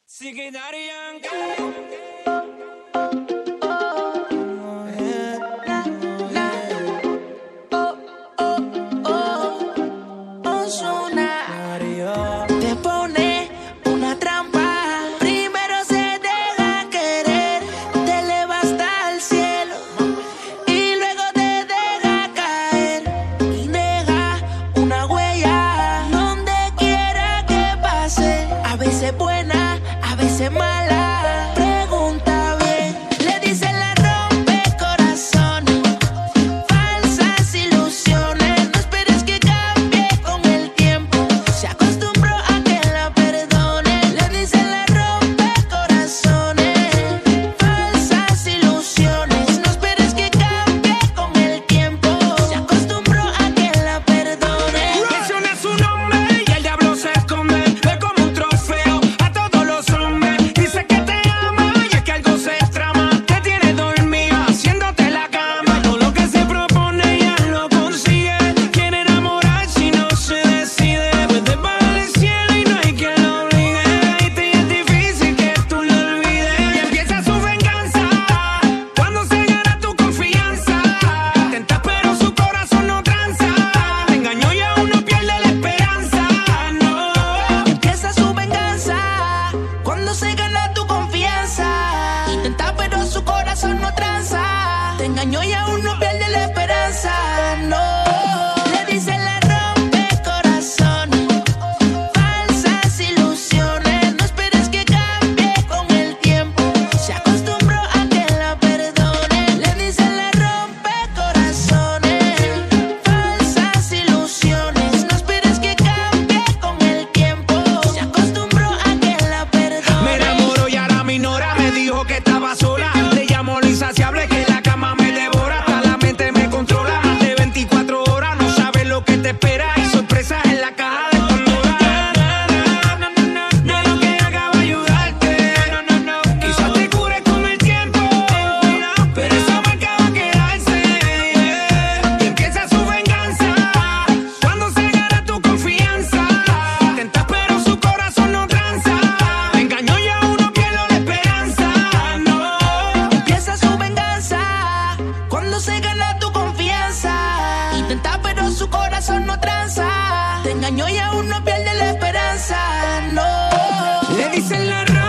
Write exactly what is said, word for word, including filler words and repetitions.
Sigue Daddy Yankee. Te pone una trampa, primero se deja querer, te eleva hasta el cielo y luego te deja caer y deja una huella donde quiera que pase, a veces buena, a veces mala. Pregunta bien, le dicen la rompe corazones, falsas ilusiones, no esperes que cambie con el tiempo, se acostumbró a que la perdone. Le dicen la rompe corazones, falsas ilusiones, no esperes que cambie con el tiempo, se acostumbró a que la perdone. Menciona su nombre y el diablo se esconde, ve como un trofeo a todos los hombres. Dice que te ama y es que algo se trama, te tiene dormida haciéndote la cama. Todo lo que se propone ya lo consigue, quiere enamorar si no se decide. Puede bajar el cielo y no hay quien lo obligue, y te es difícil que tú lo olvides. Y empieza su venganza cuando se gana tu confianza. Intentas pero su corazón no tranza, te engañó y aún no pierde la esperanza. No. Empieza su venganza cuando se gana tu confianza. Intenta pero su corazón no tranza, te engañó y aún no pierde la esperanza. No. Le dicen la rompe corazones, falsas ilusiones, no esperes que cambie con el tiempo, se acostumbró a que la perdone. Le dicen la rompe corazones, falsas ilusiones, no esperes que cambie con el tiempo, se acostumbró a que la perdone. Me enamoró y ahora me ignora, me dijo que estaba sola. Le llamo lo insaciable que la cama me devora, hasta la mente me controla. Más de veinticuatro horas, no sabes lo que te espera, y sorpresas en la caja de Pandora. No lo que haga va a ayudarte, quizás te cure con el tiempo, pero esa marca va a quedarse. Y empieza su venganza cuando se gana tu confianza. Intentas pero su corazón no tranza, te engañó y aún no pierdo la esperanza. No. Empieza su venganza cuando se gana tu confianza. Intenta pero su corazón no tranza, te engañó y aún no pierde la esperanza. No. Le dicen la ropa